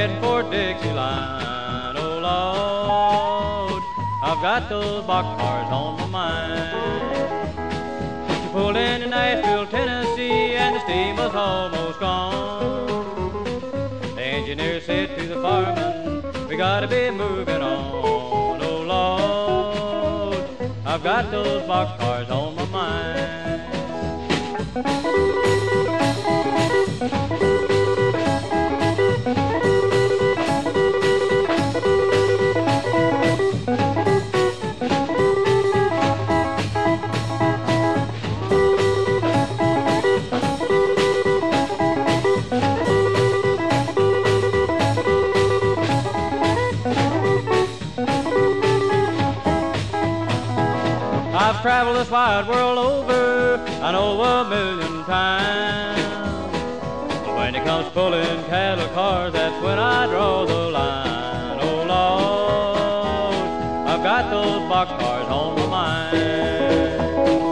heading for Dixieland. Oh Lord, I've got those boxcars on my mind. She pulled into Nashville, Tennessee, and the steam was almost gone. The engineer said to the fireman, we gotta be moving on. Oh Lord, I've got those boxcars on my mind. I've traveled this wide world over, I know a million times. But when it comes to pulling cattle cars, that's when I draw the line. Oh Lord, I've got those boxcars on my mind.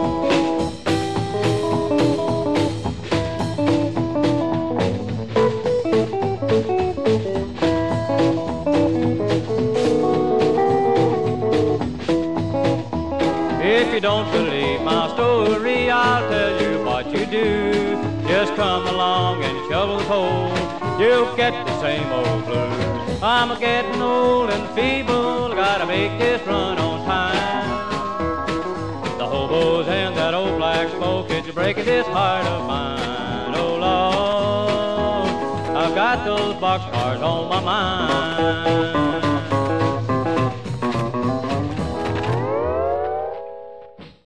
If you don't believe my story, I'll tell you what you do. Just come along and shovel the coal, you'll get the same old blues. I'm getting old and feeble, gotta make this run on time. The hobos and that old black smoke, it's breaking this heart of mine. Oh Lord, I've got those boxcars on my mind.